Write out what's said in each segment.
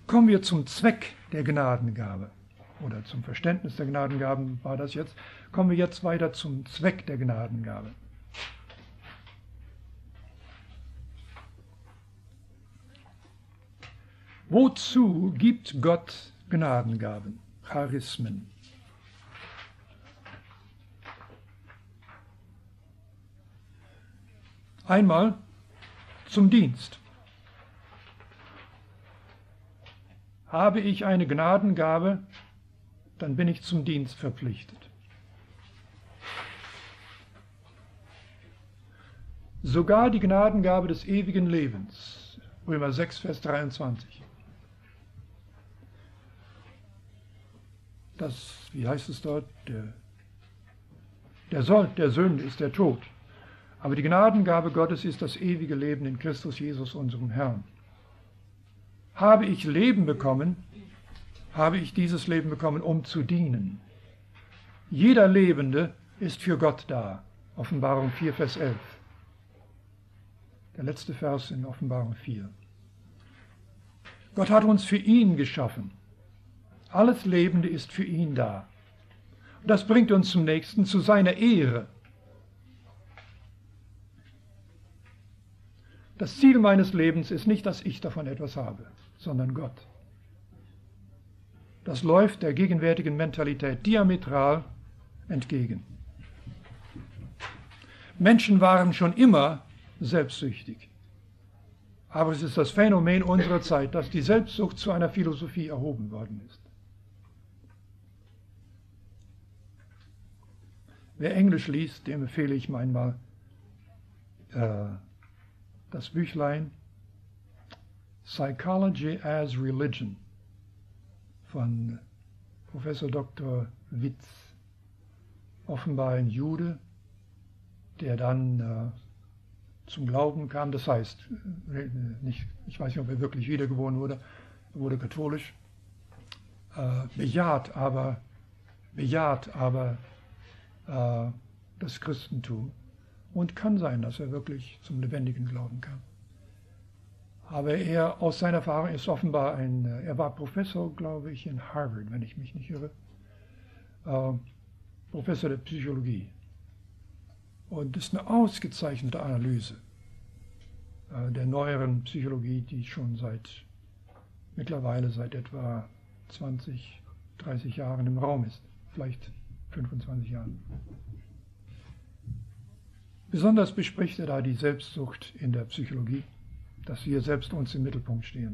Kommen wir zum Zweck der Gnadengabe. Oder zum Verständnis der Gnadengaben war das jetzt. Kommen wir jetzt weiter zum Zweck der Gnadengabe. Wozu gibt Gott Gnadengaben, Charismen? Einmal zum Dienst. Habe ich eine Gnadengabe, dann bin ich zum Dienst verpflichtet. Sogar die Gnadengabe des ewigen Lebens, Römer 6, Vers 23. Das, wie heißt es dort, der Sold der Sünde ist der Tod. Aber die Gnadengabe Gottes ist das ewige Leben in Christus Jesus, unserem Herrn. Habe ich Leben bekommen, habe ich dieses Leben bekommen, um zu dienen. Jeder Lebende ist für Gott da. Offenbarung 4, Vers 11. Der letzte Vers in Offenbarung 4. Gott hat uns für ihn geschaffen. Alles Lebende ist für ihn da. Und das bringt uns zum nächsten, zu seiner Ehre. Das Ziel meines Lebens ist nicht, dass ich davon etwas habe, sondern Gott. Das läuft der gegenwärtigen Mentalität diametral entgegen. Menschen waren schon immer selbstsüchtig. Aber es ist das Phänomen unserer Zeit, dass die Selbstsucht zu einer Philosophie erhoben worden ist. Wer Englisch liest, dem empfehle ich manchmal das Büchlein Psychology as Religion von Professor Dr. Witz. Offenbar ein Jude, der dann zum Glauben kam. Das heißt, ich weiß nicht, ob er wirklich wiedergeboren wurde, er wurde katholisch, bejaht aber das Christentum. Und kann sein, dass er wirklich zum lebendigen Glauben kam. Aber er aus seiner Erfahrung ist offenbar er war Professor, glaube ich, in Harvard, wenn ich mich nicht irre. Professor der Psychologie. Und das ist eine ausgezeichnete Analyse der neueren Psychologie, die schon mittlerweile seit etwa 20, 30 Jahren im Raum ist. Vielleicht 25 Jahren. Besonders bespricht er da die Selbstsucht in der Psychologie, dass wir selbst uns im Mittelpunkt stehen.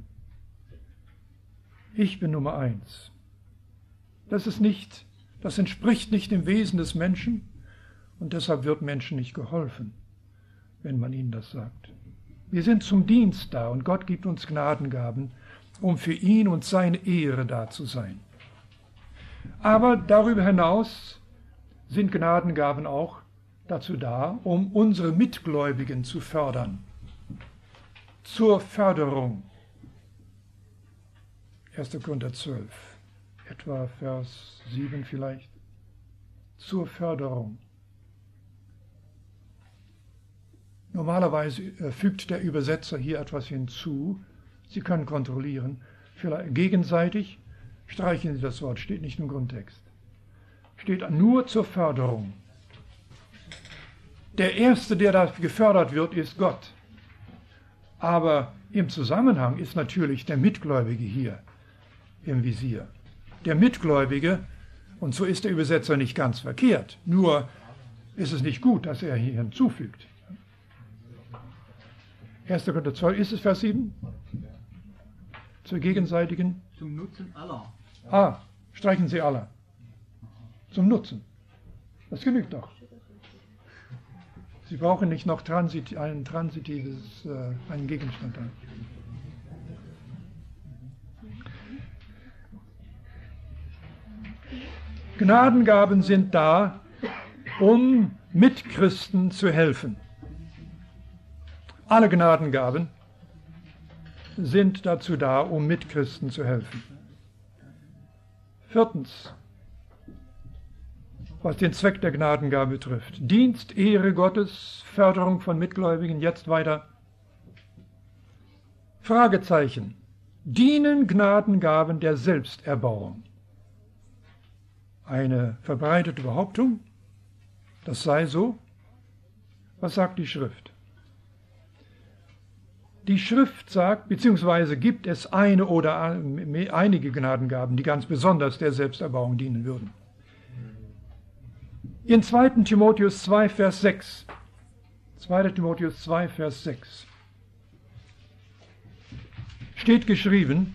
Ich bin Nummer 1. Das entspricht nicht dem Wesen des Menschen und deshalb wird Menschen nicht geholfen, wenn man ihnen das sagt. Wir sind zum Dienst da und Gott gibt uns Gnadengaben, um für ihn und seine Ehre da zu sein. Aber darüber hinaus sind Gnadengaben auch dazu da, um unsere Mitgläubigen zu fördern. Zur Förderung. 1. Korinther 12, etwa Vers 7 vielleicht. Zur Förderung. Normalerweise fügt der Übersetzer hier etwas hinzu. Sie können kontrollieren. Vielleicht gegenseitig streichen Sie das Wort, steht nicht im Grundtext. Steht nur zur Förderung. Der Erste, der da gefördert wird, ist Gott. Aber im Zusammenhang ist natürlich der Mitgläubige hier im Visier. Der Mitgläubige, und so ist der Übersetzer nicht ganz verkehrt, nur ist es nicht gut, dass er hier hinzufügt. 1. Korinther 12, ist es Vers 7? Zur gegenseitigen? Zum Nutzen aller. Streichen Sie aller. Zum Nutzen. Das genügt doch. Sie brauchen nicht noch einen Gegenstand an. Gnadengaben sind da, um Mitchristen zu helfen. Alle Gnadengaben sind dazu da, um Mitchristen zu helfen. Viertens, was den Zweck der Gnadengabe betrifft. Dienst, Ehre Gottes, Förderung von Mitgläubigen, jetzt weiter. Fragezeichen. dienen Gnadengaben der Selbsterbauung. Eine verbreitete Behauptung, das sei so. Was sagt die Schrift? Die Schrift sagt, beziehungsweise gibt es eine oder einige Gnadengaben, die ganz besonders der Selbsterbauung dienen würden. In 2. Timotheus 2, Vers 6. 2. Timotheus 2, Vers 6. Steht geschrieben,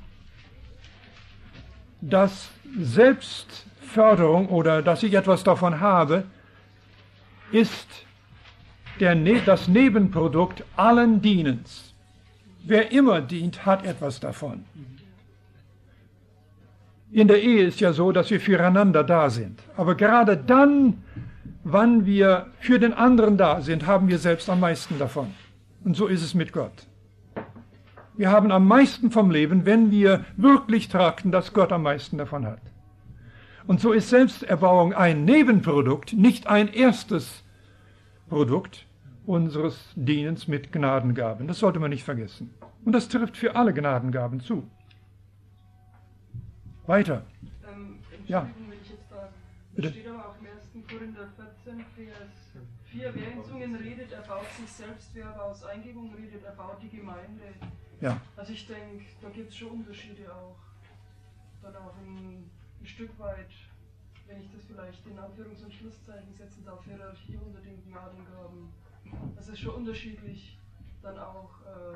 dass Selbstförderung oder dass ich etwas davon habe, ist das Nebenprodukt allen Dienens. Wer immer dient, hat etwas davon. In der Ehe ist ja so, dass wir füreinander da sind. Aber gerade dann, wann wir für den anderen da sind, haben wir selbst am meisten davon. Und so ist es mit Gott. Wir haben am meisten vom Leben, wenn wir wirklich trachten, dass Gott am meisten davon hat. Und so ist Selbsterbauung ein Nebenprodukt, nicht ein erstes Produkt unseres Dienens mit Gnadengaben. Das sollte man nicht vergessen. Und das trifft für alle Gnadengaben zu. Weiter. Ja. Wenn ich jetzt da, steht aber auch im 1. Korinther 14, Vers 4, wer in Zungen redet, erbaut sich selbst, wer aber aus Eingebung redet, erbaut die Gemeinde. Ja. Also ich denke, da gibt es schon Unterschiede auch. Dann auch ein Stück weit, wenn ich das vielleicht in Anführungs- und Schlusszeichen setzen darf, Hierarchie unter den Gnadengaben. Das ist schon unterschiedlich dann auch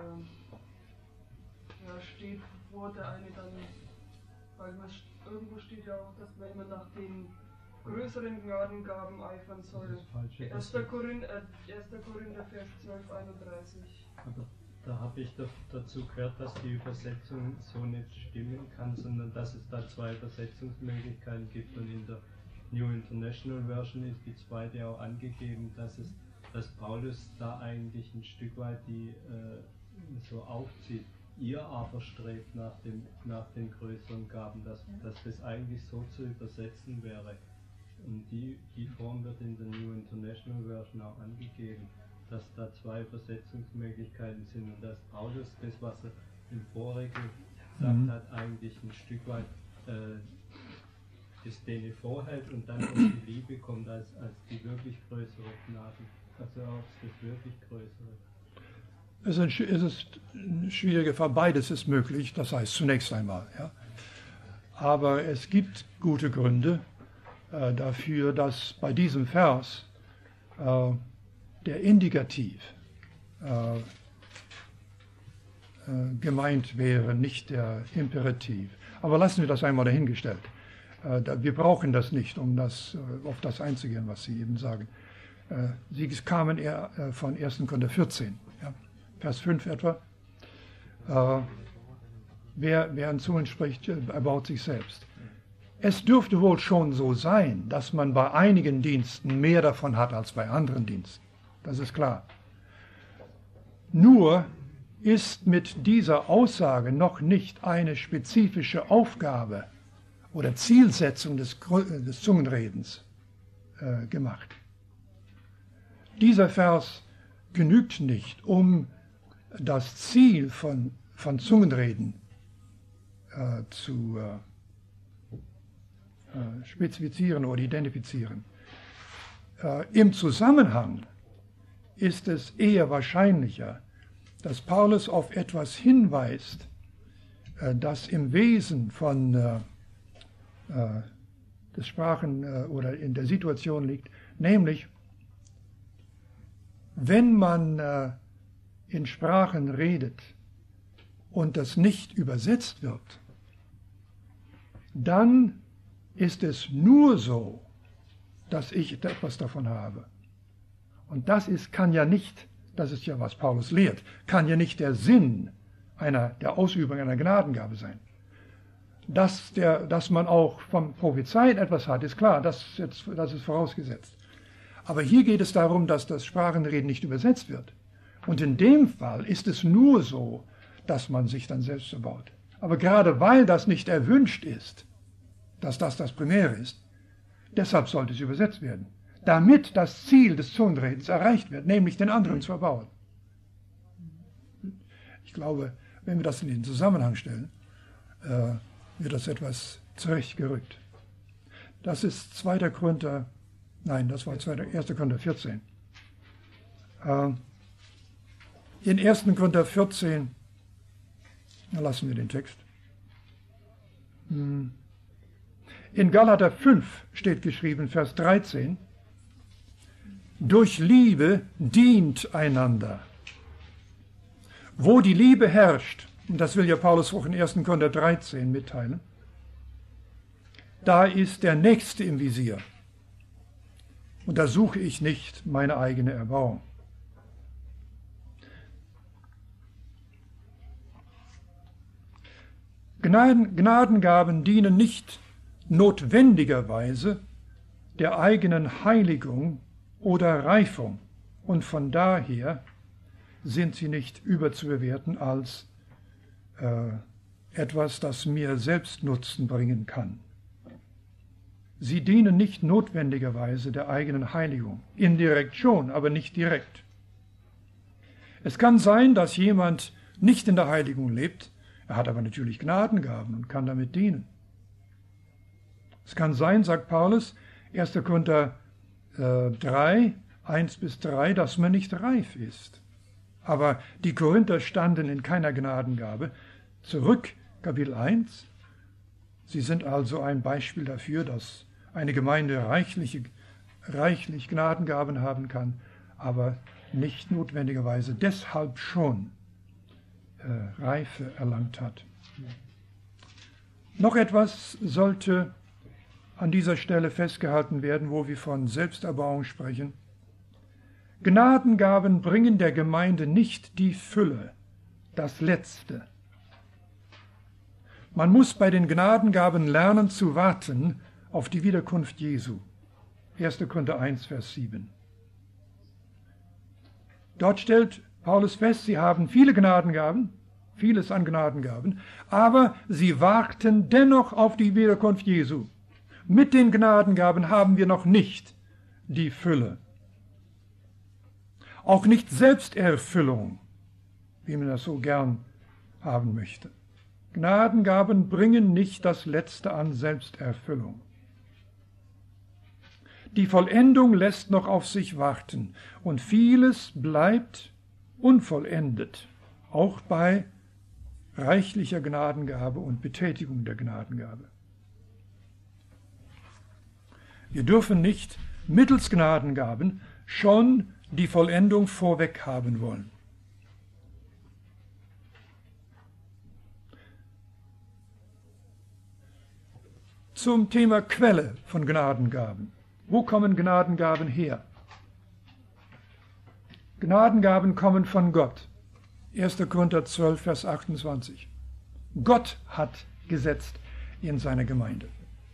steht, wo der eine dann, weil irgendwo steht ja auch, dass man immer nach den größeren Gnadengaben eifern soll. 1. Korinther, Vers 12, 31. Aber da habe ich dazu gehört, dass die Übersetzung so nicht stimmen kann, sondern dass es da zwei Übersetzungsmöglichkeiten gibt, und in der New International Version ist die zweite auch angegeben, dass Paulus da eigentlich ein Stück weit die so aufzieht. Ihr aber strebt nach den größeren Gaben, dass das eigentlich so zu übersetzen wäre. Und die Form wird in der New International Version auch angegeben, dass da zwei Übersetzungsmöglichkeiten sind und dass Paulus das, was er im Vorregen gesagt hat, eigentlich ein Stück weit das denen vorhält und dann auf die Liebe kommt als die wirklich größere Gnade, also auch das wirklich größere. Es ist ein schwieriger Fall, beides ist möglich, das heißt zunächst einmal. Ja. Aber es gibt gute Gründe dafür, dass bei diesem Vers der Indikativ gemeint wäre, nicht der Imperativ. Aber lassen wir das einmal dahingestellt. Wir brauchen das nicht, um auf das einzugehen, was Sie eben sagen. Sie kamen eher von 1. Korinther 14. Ja. Vers 5 etwa. Wer in Zungen spricht, erbaut sich selbst. Es dürfte wohl schon so sein, dass man bei einigen Diensten mehr davon hat als bei anderen Diensten. Das ist klar. Nur ist mit dieser Aussage noch nicht eine spezifische Aufgabe oder Zielsetzung des Zungenredens gemacht. Dieser Vers genügt nicht, um das Ziel von Zungenreden zu spezifizieren oder identifizieren. Im Zusammenhang ist es eher wahrscheinlicher, dass Paulus auf etwas hinweist, das im Wesen von des Sprachen oder in der Situation liegt, nämlich wenn man in Sprachen redet und das nicht übersetzt wird, dann ist es nur so, dass ich etwas davon habe. Und das kann ja nicht, das ist ja, was Paulus lehrt, kann ja nicht der Sinn der Ausübung einer Gnadengabe sein. Dass man auch vom Prophezeien etwas hat, ist klar, das ist vorausgesetzt. Aber hier geht es darum, dass das Sprachenreden nicht übersetzt wird. Und in dem Fall ist es nur so, dass man sich dann selbst erbaut. Aber gerade weil das nicht erwünscht ist, dass das Primäre ist, deshalb sollte es übersetzt werden, damit das Ziel des Zungenredens erreicht wird, nämlich den anderen zu erbauen. Ich glaube, wenn wir das in den Zusammenhang stellen, wird das etwas zurechtgerückt. Das ist 1. Korinther 14. In 1. Korinther 14, da lassen wir den Text. In Galater 5 steht geschrieben, Vers 13, durch Liebe dient einander. Wo die Liebe herrscht, und das will ja Paulus auch in 1. Korinther 13 mitteilen, da ist der Nächste im Visier. Und da suche ich nicht meine eigene Erbauung. Gnadengaben dienen nicht notwendigerweise der eigenen Heiligung oder Reifung, und von daher sind sie nicht überzubewerten als etwas, das mir Selbstnutzen bringen kann. Sie dienen nicht notwendigerweise der eigenen Heiligung. Indirekt schon, aber nicht direkt. Es kann sein, dass jemand nicht in der Heiligung lebt, er hat aber natürlich Gnadengaben und kann damit dienen. Es kann sein, sagt Paulus, 1. Korinther 3, 1-3, dass man nicht reif ist. Aber die Korinther standen in keiner Gnadengabe. Zurück, Kapitel 1. Sie sind also ein Beispiel dafür, dass eine Gemeinde reichlich Gnadengaben haben kann, aber nicht notwendigerweise deshalb schon Reife erlangt hat. Noch etwas sollte an dieser Stelle festgehalten werden, wo wir von Selbsterbauung sprechen. Gnadengaben bringen der Gemeinde nicht die Fülle, das Letzte. Man muss bei den Gnadengaben lernen zu warten auf die Wiederkunft Jesu. 1. Korinther 1, Vers 7. Dort stellt Paulus fest, sie haben viele Gnadengaben, vieles an Gnadengaben, aber sie warten dennoch auf die Wiederkunft Jesu. Mit den Gnadengaben haben wir noch nicht die Fülle. Auch nicht Selbsterfüllung, wie man das so gern haben möchte. Gnadengaben bringen nicht das Letzte an Selbsterfüllung. Die Vollendung lässt noch auf sich warten und vieles bleibt unvollendet, auch bei reichlicher Gnadengabe und Betätigung der Gnadengabe. Wir dürfen nicht mittels Gnadengaben schon die Vollendung vorweg haben wollen. Zum Thema Quelle von Gnadengaben. Wo kommen Gnadengaben her? Gnadengaben kommen von Gott. 1. Korinther 12, Vers 28. Gott hat gesetzt in seiner Gemeinde.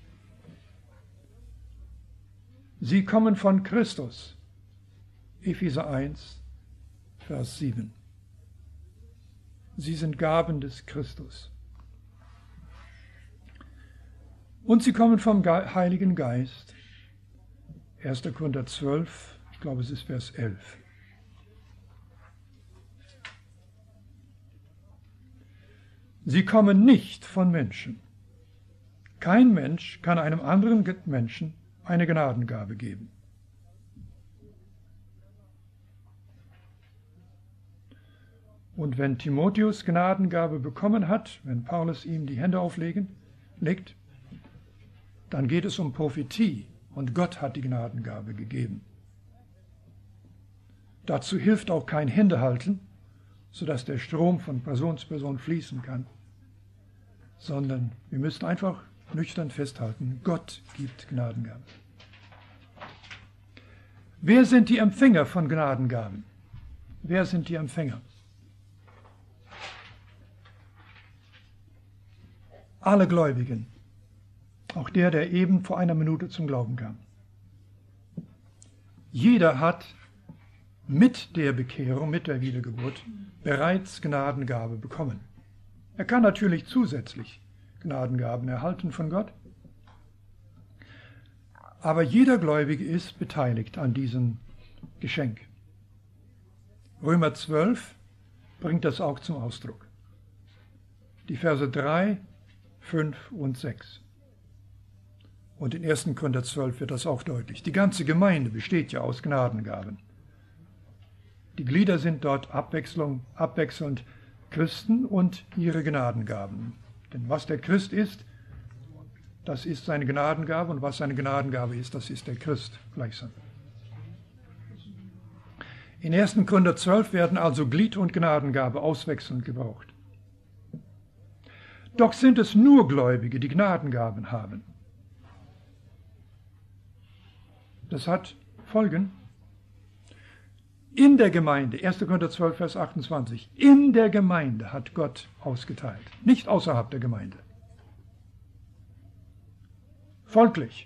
Sie kommen von Christus. Epheser 1, Vers 7. Sie sind Gaben des Christus. Und sie kommen vom Heiligen Geist. 1. Korinther 12, ich glaube es ist Vers 11. Sie kommen nicht von Menschen. Kein Mensch kann einem anderen Menschen eine Gnadengabe geben. Und wenn Timotheus Gnadengabe bekommen hat, wenn Paulus ihm die Hände legt, dann geht es um Prophetie und Gott hat die Gnadengabe gegeben. Dazu hilft auch kein Händehalten, sodass der Strom von Person zu Person fließen kann, sondern wir müssen einfach nüchtern festhalten, Gott gibt Gnadengaben. Wer sind die Empfänger von Gnadengaben? Wer sind die Empfänger? Alle Gläubigen, auch der eben vor einer Minute zum Glauben kam. Jeder hat mit der Bekehrung, mit der Wiedergeburt bereits Gnadengabe bekommen. Er kann natürlich zusätzlich Gnadengaben erhalten von Gott, aber jeder Gläubige ist beteiligt an diesem Geschenk. Römer 12 bringt das auch zum Ausdruck. Die Verse 3 5 und 6. Und in 1. Korinther 12 wird das auch deutlich. Die ganze Gemeinde besteht ja aus Gnadengaben. Die Glieder sind dort abwechselnd Christen und ihre Gnadengaben. Denn was der Christ ist, das ist seine Gnadengabe, und was seine Gnadengabe ist, das ist der Christ gleichsam. In 1. Korinther 12 werden also Glied und Gnadengabe auswechselnd gebraucht. Doch sind es nur Gläubige, die Gnadengaben haben. Das hat Folgen. In der Gemeinde, 1. Korinther 12, Vers 28, in der Gemeinde hat Gott ausgeteilt, nicht außerhalb der Gemeinde. Folglich,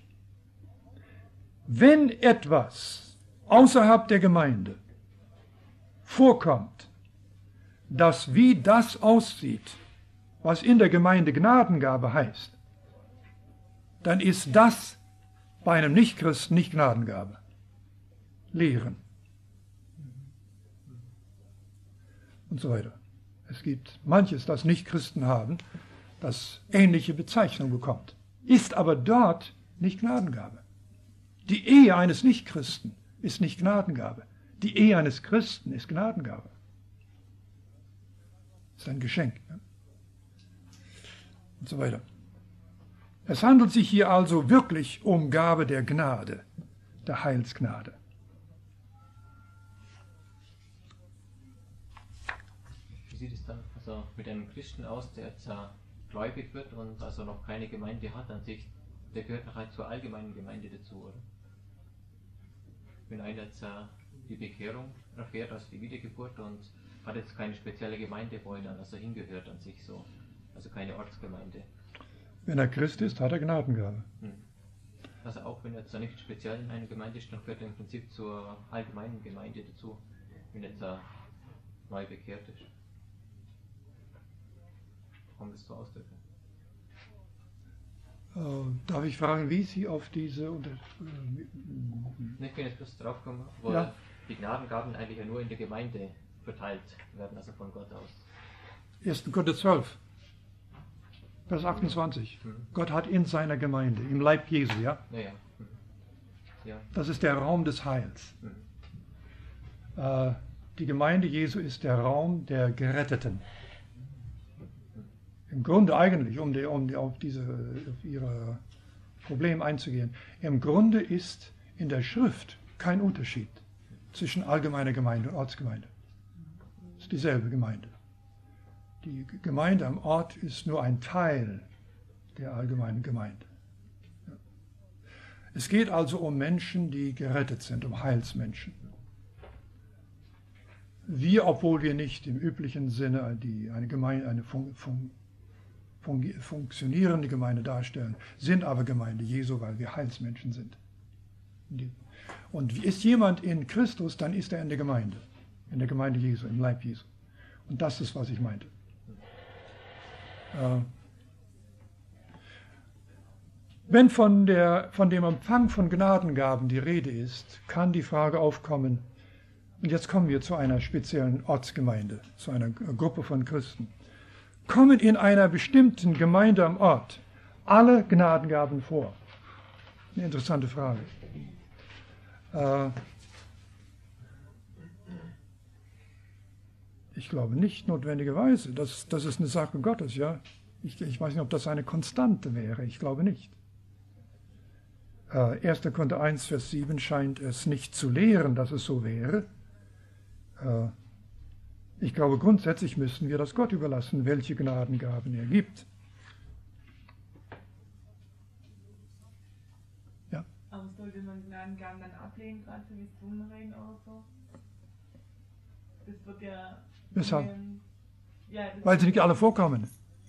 wenn etwas außerhalb der Gemeinde vorkommt, das wie das aussieht, was in der Gemeinde Gnadengabe heißt, dann ist das bei einem Nichtchristen nicht Gnadengabe. Lehren. Und so weiter. Es gibt manches, das Nichtchristen haben, das ähnliche Bezeichnung bekommt, ist aber dort nicht Gnadengabe. Die Ehe eines Nichtchristen ist nicht Gnadengabe. Die Ehe eines Christen ist Gnadengabe. Ist ein Geschenk. Ne? Und so weiter. Es handelt sich hier also wirklich um Gabe der Gnade, der Heilsgnade. Wie sieht es dann also mit einem Christen aus, der jetzt gläubig wird und also noch keine Gemeinde hat an sich? Der gehört nachher zur allgemeinen Gemeinde dazu, oder? Wenn einer jetzt die Bekehrung erfährt, also die Wiedergeburt, und hat jetzt keine spezielle Gemeinde, wo er dann also hingehört an sich so, also keine Ortsgemeinde. Wenn er Christ ist, hat er Gnadengabe. Also auch wenn er jetzt nicht speziell in einer Gemeinde ist, dann gehört er im Prinzip zur allgemeinen Gemeinde dazu, wenn er jetzt neu bekehrt ist. Kann man das so ausdrücken? Darf ich fragen, wie Sie auf diese... Ich bin jetzt bloß drauf gekommen, wo die Gnadengaben eigentlich ja nur in der Gemeinde verteilt werden, also von Gott aus. 1. Korinther 12, Vers 28. Gott hat in seiner Gemeinde, im Leib Jesu, ja? Ja. Das ist der Raum des Heils. Die Gemeinde Jesu ist der Raum der Geretteten. Im Grunde eigentlich, um auf Ihre Probleme einzugehen, im Grunde ist in der Schrift kein Unterschied zwischen allgemeiner Gemeinde und Ortsgemeinde. Es ist dieselbe Gemeinde. Die Gemeinde am Ort ist nur ein Teil der allgemeinen Gemeinde. Es geht also um Menschen, die gerettet sind, um Heilsmenschen. Wir, obwohl wir nicht im üblichen Sinne eine funktionierende Gemeinde darstellen, sind aber Gemeinde Jesu, weil wir Heilsmenschen sind. Und ist jemand in Christus, dann ist er in der Gemeinde Jesu, im Leib Jesu. Und das ist, was ich meinte. Wenn von dem Empfang von Gnadengaben die Rede ist, kann die Frage aufkommen, und jetzt kommen wir zu einer speziellen Ortsgemeinde, zu einer Gruppe von Christen. Kommen in einer bestimmten Gemeinde am Ort alle Gnadengaben vor? Eine interessante Frage. Ich glaube nicht notwendigerweise. Das ist eine Sache Gottes, ja. Ich weiß nicht, ob das eine Konstante wäre. Ich glaube nicht. 1. Korinther 1, Vers 7 scheint es nicht zu lehren, dass es so wäre. Ich glaube, grundsätzlich müssen wir das Gott überlassen, welche Gnadengaben er gibt. Ja. Aber sollte man Gnadengaben dann ablehnen, gerade für Missionenreden oder so? Das wird ja... Weshalb? Weil sie nicht alle vorkommen.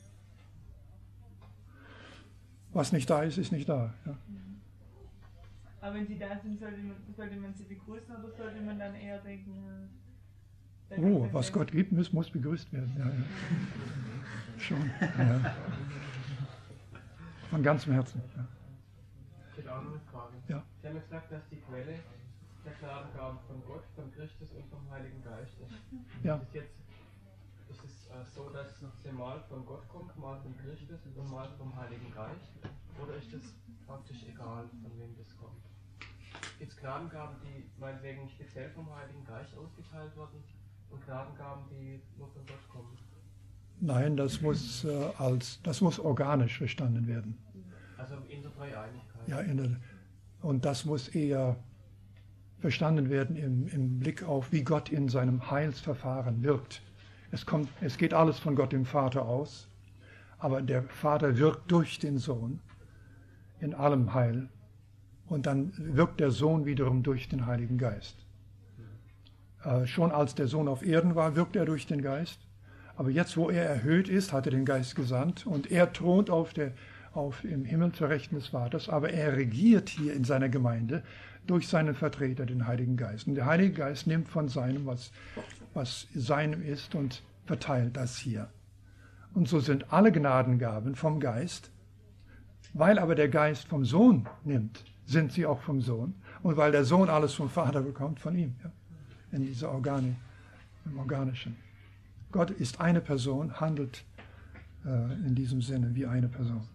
Was nicht da ist, ist nicht da. Ja. Aber wenn sie da sind, sollte man sie begrüßen, oder sollte man dann eher denken... was Gott gibt, muss begrüßt werden. Ja, ja. Schon. Ja. Von ganzem Herzen. Ja. Ich hätte auch noch eine Frage. Ja. Sie haben gesagt, dass die Quelle der Gnadengaben von Gott, von Christus und vom Heiligen Geist ist. Ja. Ist jetzt ist es so, dass sie mal von Gott kommt, mal vom Christus und mal vom Heiligen Geist? Oder ist das praktisch egal, von wem das kommt? Gibt es Gnadengaben, die meinetwegen speziell vom Heiligen Geist ausgeteilt werden und Gnadengaben, die nur von Gott kommen? Nein, das muss organisch verstanden werden. Also in der Dreieinigkeit. Ja, und das muss eher verstanden werden im Blick auf, wie Gott in seinem Heilsverfahren wirkt. Es geht alles von Gott dem Vater aus, aber der Vater wirkt durch den Sohn in allem Heil und dann wirkt der Sohn wiederum durch den Heiligen Geist. Schon als der Sohn auf Erden war, wirkt er durch den Geist, aber jetzt, wo er erhöht ist, hat er den Geist gesandt und er thront im Himmel zur Rechten des Vaters, aber er regiert hier in seiner Gemeinde durch seinen Vertreter, den Heiligen Geist. Und der Heilige Geist nimmt von seinem, was seinem ist, und verteilt das hier. Und so sind alle Gnadengaben vom Geist, weil aber der Geist vom Sohn nimmt, sind sie auch vom Sohn. Und weil der Sohn alles vom Vater bekommt, von ihm, ja, in dieser im Organischen. Gott ist eine Person, handelt in diesem Sinne wie eine Person.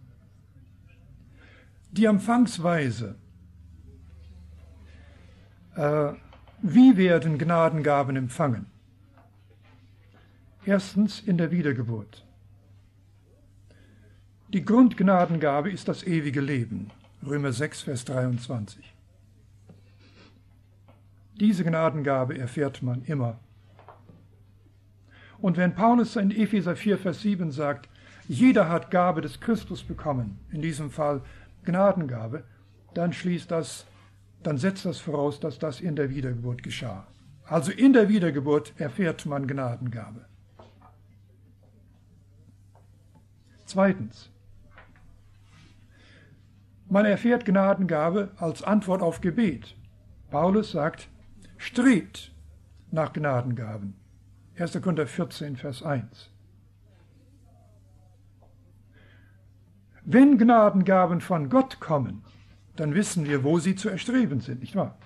Die Empfangsweise. Wie werden Gnadengaben empfangen? Erstens in der Wiedergeburt. Die Grundgnadengabe ist das ewige Leben. Römer 6, Vers 23. Diese Gnadengabe erfährt man immer. Und wenn Paulus in Epheser 4, Vers 7 sagt, jeder hat Gabe des Christus bekommen, in diesem Fall Gnadengabe, dann setzt das voraus, dass das in der Wiedergeburt geschah. Also in der Wiedergeburt erfährt man Gnadengabe. Zweitens, man erfährt Gnadengabe als Antwort auf Gebet. Paulus sagt, strebt nach Gnadengaben. 1. Korinther 14, Vers 1. Wenn Gnadengaben von Gott kommen, dann wissen wir, wo sie zu erstreben sind, nicht wahr?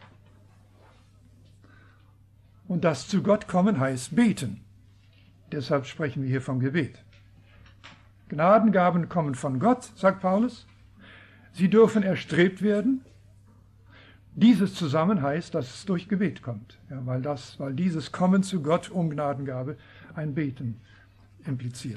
Und das zu Gott kommen heißt beten. Deshalb sprechen wir hier vom Gebet. Gnadengaben kommen von Gott, sagt Paulus. Sie dürfen erstrebt werden. Dieses zusammen heißt, dass es durch Gebet kommt, ja, weil dieses Kommen zu Gott um Gnadengabe ein Beten impliziert.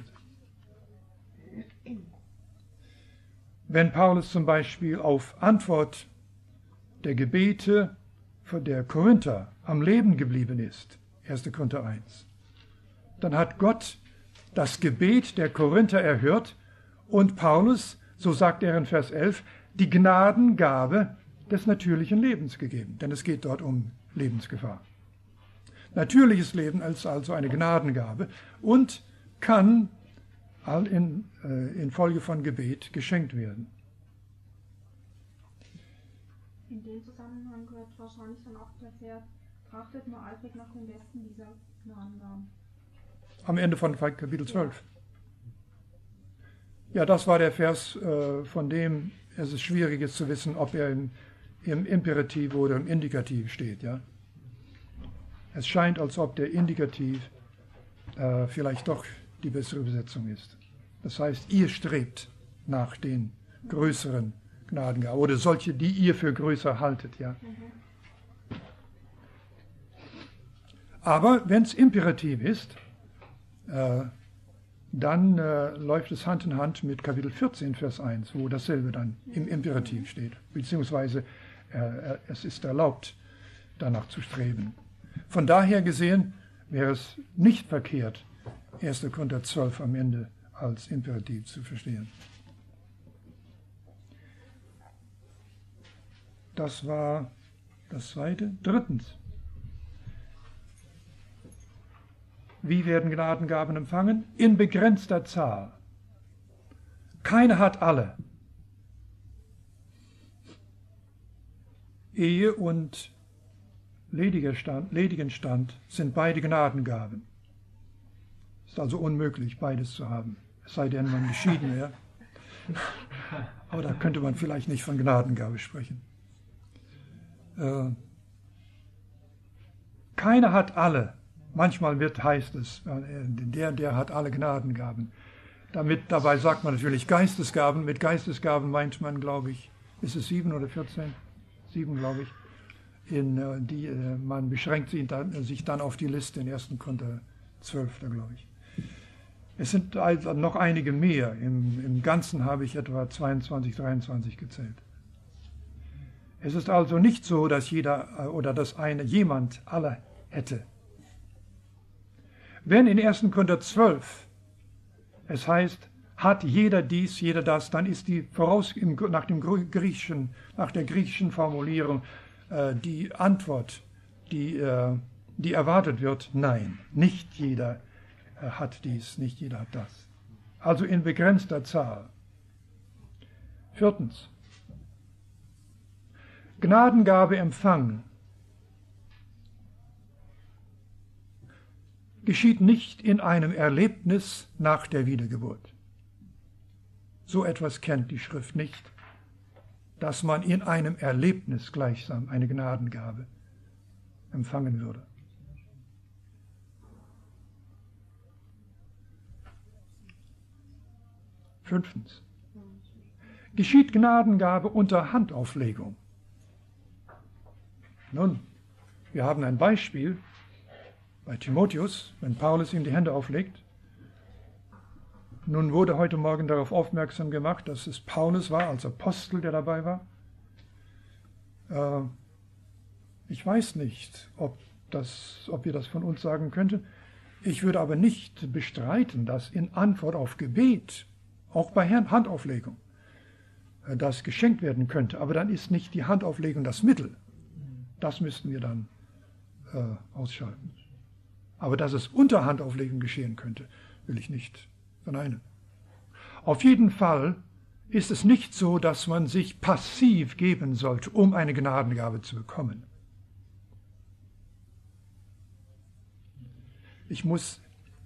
Wenn Paulus zum Beispiel auf Antwort der Gebete der Korinther am Leben geblieben ist, 1. Korinther 1, dann hat Gott das Gebet der Korinther erhört und Paulus, so sagt er in Vers 11, die Gnadengabe des natürlichen Lebens gegeben, denn es geht dort um Lebensgefahr. Natürliches Leben ist also eine Gnadengabe und kann in Folge von Gebet geschenkt werden. In dem Zusammenhang gehört wahrscheinlich dann auch der Vers, trachtet nur eifrig nach dem Besten dieser Gnadengaben. Am Ende von Kapitel 12. Ja, das war der Vers, von dem es ist schwierig ist zu wissen, ob er im Imperativ oder im Indikativ steht. Ja? Es scheint, als ob der Indikativ vielleicht doch die bessere Übersetzung ist. Das heißt, ihr strebt nach den größeren Gnadengaben oder solche, die ihr für größer haltet. Ja? Aber wenn es imperativ ist, dann läuft es Hand in Hand mit Kapitel 14, Vers 1, wo dasselbe dann im Imperativ steht, beziehungsweise es ist erlaubt, danach zu streben. Von daher gesehen wäre es nicht verkehrt, 1. Korinther 12 am Ende als Imperativ zu verstehen. Das war das Zweite. Drittens. Wie werden Gnadengaben empfangen? In begrenzter Zahl. Keiner hat alle. Ehe und ledigen Stand sind beide Gnadengaben. Es ist also unmöglich, beides zu haben. Es sei denn, man geschieden wäre. Aber da könnte man vielleicht nicht von Gnadengabe sprechen. Keiner hat alle. Manchmal heißt es, der hat alle Gnadengaben. Dabei sagt man natürlich Geistesgaben. Mit Geistesgaben meint man, glaube ich, ist es 7 oder 14? 7, glaube ich. Man beschränkt sich dann auf die Liste in 1. Korinther 12, glaube ich. Es sind also noch einige mehr. Im Ganzen habe ich etwa 22, 23 gezählt. Es ist also nicht so, dass jemand alle hätte. Wenn in 1. Korinther 12 es heißt, hat jeder dies, jeder das, dann ist nach der griechischen Formulierung die Antwort, die erwartet wird, nein, nicht jeder hat dies, nicht jeder hat das. Also in begrenzter Zahl. 4. Gnadengabe empfangen geschieht nicht in einem Erlebnis nach der Wiedergeburt. So etwas kennt die Schrift nicht, dass man in einem Erlebnis gleichsam eine Gnadengabe empfangen würde. Fünftens. Geschieht Gnadengabe unter Handauflegung? Nun, wir haben ein Beispiel bei Timotheus, wenn Paulus ihm die Hände auflegt. Nun wurde heute Morgen darauf aufmerksam gemacht, dass es Paulus war, als Apostel, der dabei war. Ich weiß nicht, ob wir das von uns sagen könnten. Ich würde aber nicht bestreiten, dass in Antwort auf Gebet, auch bei Handauflegung, das geschenkt werden könnte. Aber dann ist nicht die Handauflegung das Mittel. Das müssten wir dann ausschalten. Aber dass es unter Handauflegung geschehen könnte, will ich nicht verneinen. Auf jeden Fall ist es nicht so, dass man sich passiv geben sollte, um eine Gnadengabe zu bekommen. Ich muss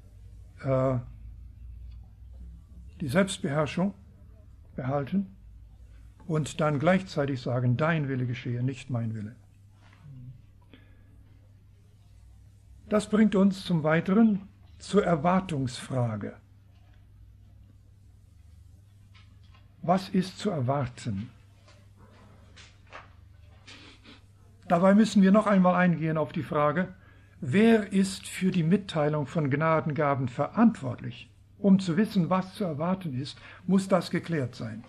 die Selbstbeherrschung behalten und dann gleichzeitig sagen, dein Wille geschehe, nicht mein Wille. Das bringt uns zum Weiteren zur Erwartungsfrage. Was ist zu erwarten? Dabei müssen wir noch einmal eingehen auf die Frage, wer ist für die Mitteilung von Gnadengaben verantwortlich? Um zu wissen, was zu erwarten ist, muss das geklärt sein.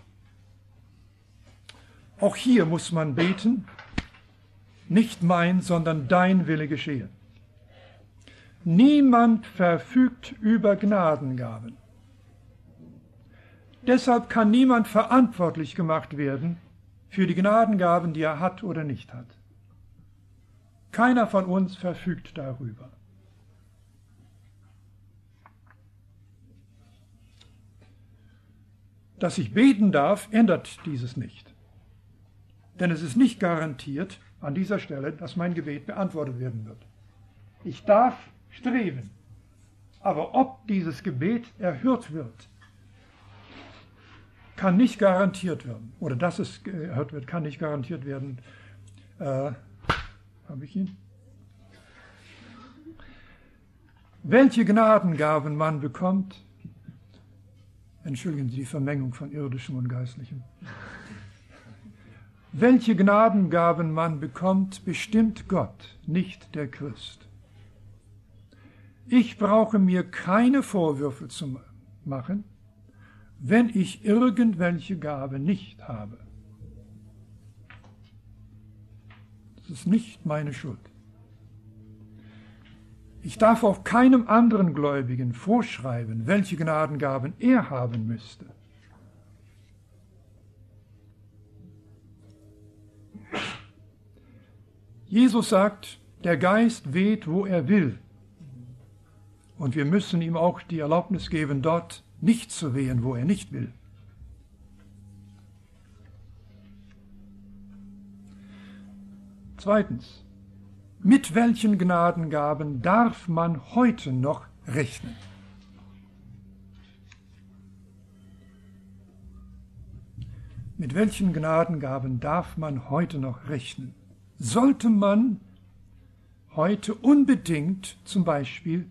Auch hier muss man beten, nicht mein, sondern dein Wille geschehe. Niemand verfügt über Gnadengaben. Deshalb kann niemand verantwortlich gemacht werden für die Gnadengaben, die er hat oder nicht hat. Keiner von uns verfügt darüber. Dass ich beten darf, ändert dieses nicht. Denn es ist nicht garantiert an dieser Stelle, dass mein Gebet beantwortet werden wird. Ich darf streben, aber ob dieses Gebet erhört wird, kann nicht garantiert werden. Oder dass es erhört wird, kann nicht garantiert werden. Habe ich ihn? Welche Gnadengaben man bekommt, entschuldigen Sie die Vermengung von irdischem und geistlichem. Welche Gnadengaben man bekommt, bestimmt Gott, nicht der Christ. Ich brauche mir keine Vorwürfe zu machen, wenn ich irgendwelche Gabe nicht habe. Das ist nicht meine Schuld. Ich darf auch keinem anderen Gläubigen vorschreiben, welche Gnadengaben er haben müsste. Jesus sagt, der Geist weht, wo er will. Und wir müssen ihm auch die Erlaubnis geben, dort nicht zu wehen, wo er nicht will. Zweitens, mit welchen Gnadengaben darf man heute noch rechnen? Mit welchen Gnadengaben darf man heute noch rechnen? Sollte man heute unbedingt zum Beispiel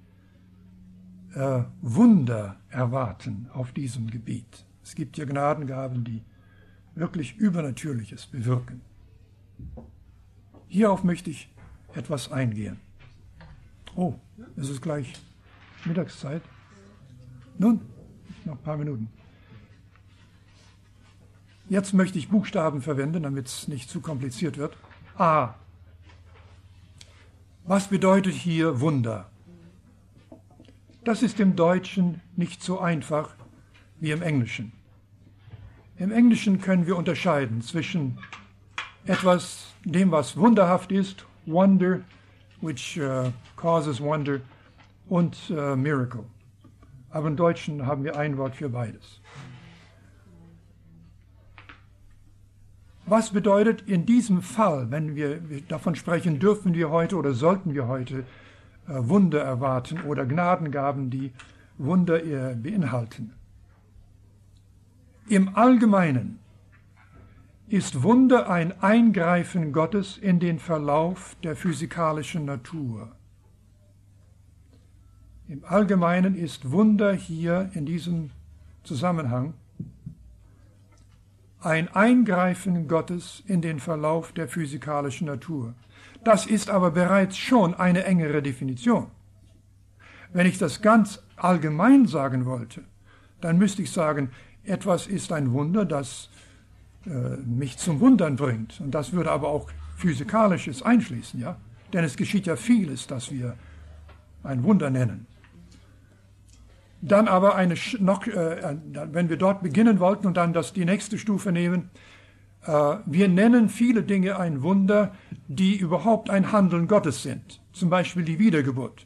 Wunder erwarten auf diesem Gebiet. Es gibt ja Gnadengaben, die wirklich Übernatürliches bewirken. Hierauf möchte ich etwas eingehen. Oh, es ist gleich Mittagszeit. Nun, noch ein paar Minuten. Jetzt möchte ich Buchstaben verwenden, damit es nicht zu kompliziert wird. A. Was bedeutet hier Wunder? Das ist im Deutschen nicht so einfach wie im Englischen. Im Englischen können wir unterscheiden zwischen etwas, dem was wunderhaft ist, wonder, which causes wonder, und miracle. Aber im Deutschen haben wir ein Wort für beides. Was bedeutet in diesem Fall, wenn wir davon sprechen, dürfen wir heute oder sollten wir heute Wunder erwarten oder Gnadengaben, die Wunder beinhalten? Im Allgemeinen ist Wunder ein Eingreifen Gottes in den Verlauf der physikalischen Natur. Im Allgemeinen ist Wunder hier in diesem Zusammenhang ein Eingreifen Gottes in den Verlauf der physikalischen Natur. Das ist aber bereits schon eine engere Definition. Wenn ich das ganz allgemein sagen wollte, dann müsste ich sagen, etwas ist ein Wunder, das mich zum Wundern bringt. Und das würde aber auch Physikalisches einschließen, ja? Denn es geschieht ja vieles, das wir ein Wunder nennen. Dann aber wenn wir dort beginnen wollten und dann die nächste Stufe nehmen, wir nennen viele Dinge ein Wunder, die überhaupt ein Handeln Gottes sind. Zum Beispiel die Wiedergeburt.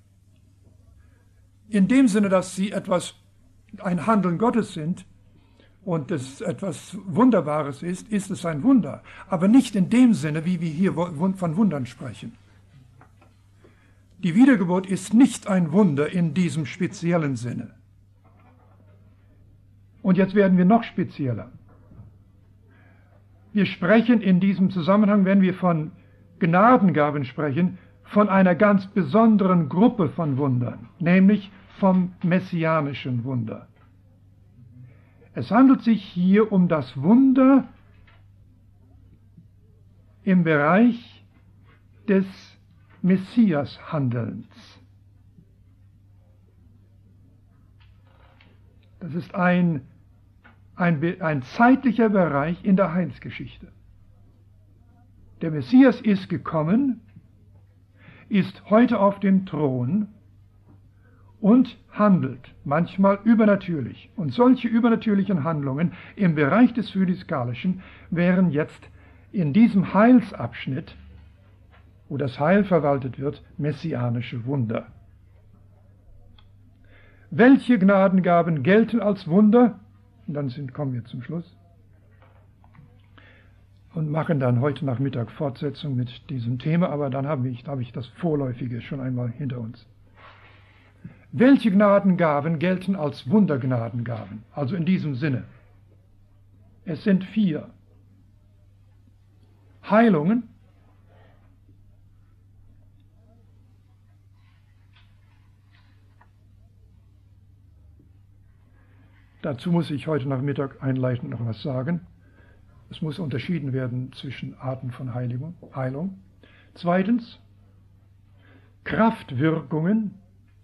In dem Sinne, dass sie ein Handeln Gottes sind und es etwas Wunderbares ist, ist es ein Wunder. Aber nicht in dem Sinne, wie wir hier von Wundern sprechen. Die Wiedergeburt ist nicht ein Wunder in diesem speziellen Sinne. Und jetzt werden wir noch spezieller. Wir sprechen in diesem Zusammenhang, wenn wir von Gnadengaben sprechen, von einer ganz besonderen Gruppe von Wundern, nämlich vom messianischen Wunder. Es handelt sich hier um das Wunder im Bereich des Messias-Handelns. Das ist ein zeitlicher Bereich in der Heilsgeschichte. Der Messias ist gekommen, ist heute auf dem Thron und handelt, manchmal übernatürlich. Und solche übernatürlichen Handlungen im Bereich des Physikalischen wären jetzt in diesem Heilsabschnitt, wo das Heil verwaltet wird, messianische Wunder. Welche Gnadengaben gelten als Wunder? Und dann kommen wir zum Schluss und machen dann heute Nachmittag Fortsetzung mit diesem Thema, aber dann habe ich das Vorläufige schon einmal hinter uns. Welche Gnadengaben gelten als Wundergnadengaben? Also in diesem Sinne. Es sind 4. Heilungen, dazu muss ich heute Nachmittag einleitend noch was sagen. Es muss unterschieden werden zwischen Arten von Heilung. Zweitens, Kraftwirkungen,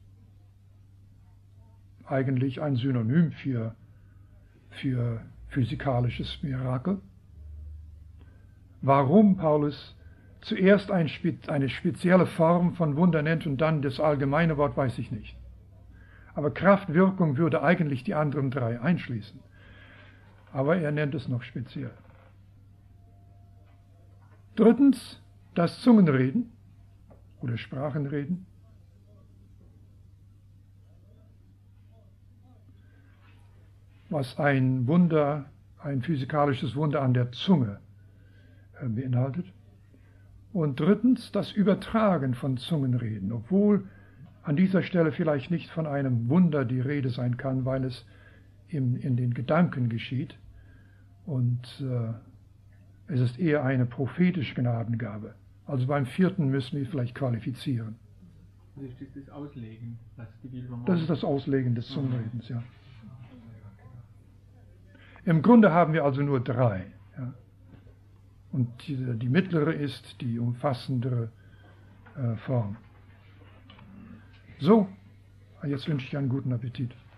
eigentlich ein Synonym für physikalisches Mirakel. Warum Paulus zuerst eine spezielle Form von Wunder nennt und dann das allgemeine Wort, weiß ich nicht. Aber Kraftwirkung würde eigentlich die anderen 3 einschließen. Aber er nennt es noch speziell. Drittens, das Zungenreden oder Sprachenreden. Was ein Wunder, ein physikalisches Wunder an der Zunge beinhaltet. Und drittens, das Übertragen von Zungenreden, obwohl an dieser Stelle vielleicht nicht von einem Wunder die Rede sein kann, weil es in den Gedanken geschieht. Und es ist eher eine prophetische Gnadengabe Also beim 4. müssen wir vielleicht qualifizieren. Das ist das Auslegen, was die Bibel macht. Das ist das Auslegen des Zungenredens, ja. Im Grunde haben wir also nur 3. Ja. Und die mittlere ist die umfassendere Form. So, jetzt wünsche ich einen guten Appetit.